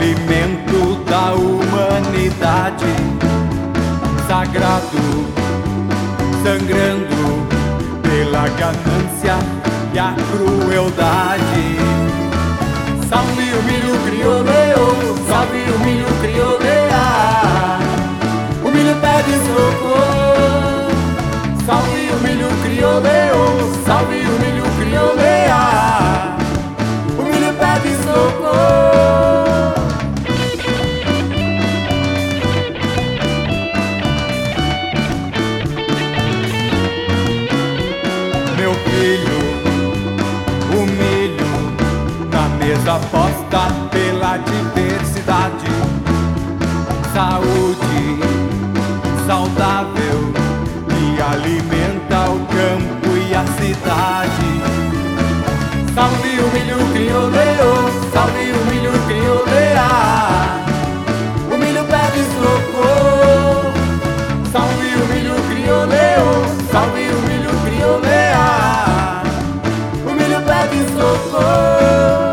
alimento da humanidade, sagrado, sangrando pela ganância e a crueldade. Salve o milho crioleo, salve o milho criolea, o milho pede socorro. Salve o milho crioleo, salve o milho criolea, o milho pede socorro. Meu filho, o milho na mesa posta pela diversidade, saúde saudável que alimenta o campo e a cidade. Salve o milho crioleo, salve o milho criolea, o milho pede socorro. Salve o milho crioleo, salve o milho criolea, o milho pede socorro.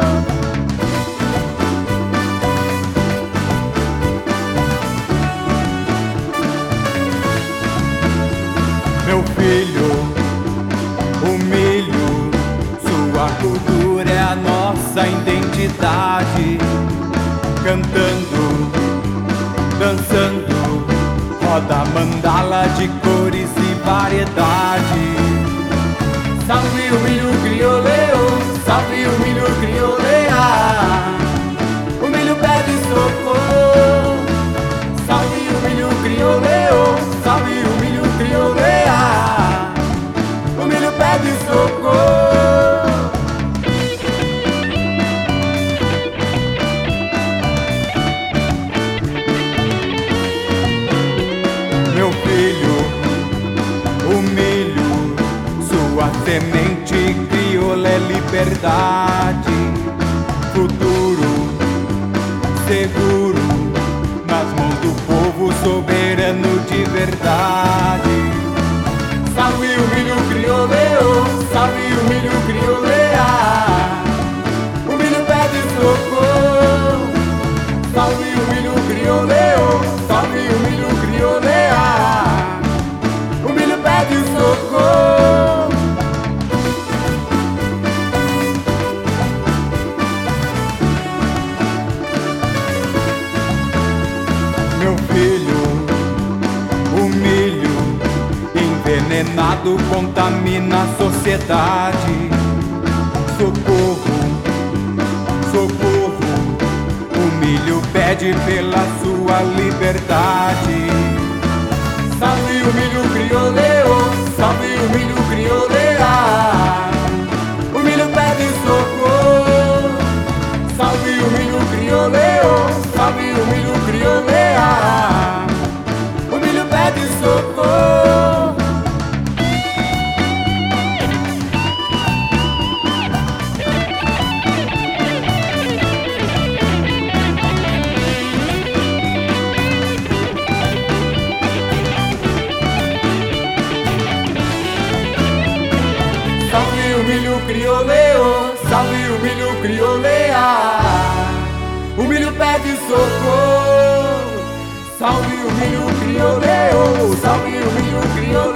Meu filho, o milho, sua cultura é a nossa identidade. Cantando, dançando, roda mandala de cores e variedade. Salve o milho crioleo, salve o milho criolea, o milho pede socorro. Salve o milho crioleo, salve o milho criolea, o milho pede socorro. Meu filho, o milho, sua semente crioula é liberdade, futuro seguro nas mãos do povo soberano de verdade. Salve o milho crioleo, salve o milho criolea, o milho pede socorro. Salve o milho crioleo, salve o milho criolea, o milho pede socorro. Meu filho, o milho envenenado contamina a sociedade. Socorro, socorro, o milho pede pela sua liberdade. Salve o milho crioleo, salve o milho criolea, o milho pede socorro. Salve o milho crioleo, salve o milho criolea, o milho pede socorro. Salve o milho crioleo, salve o milho criolea, o milho pede socorro. Salve o milho crioleo, salve o milho criolea.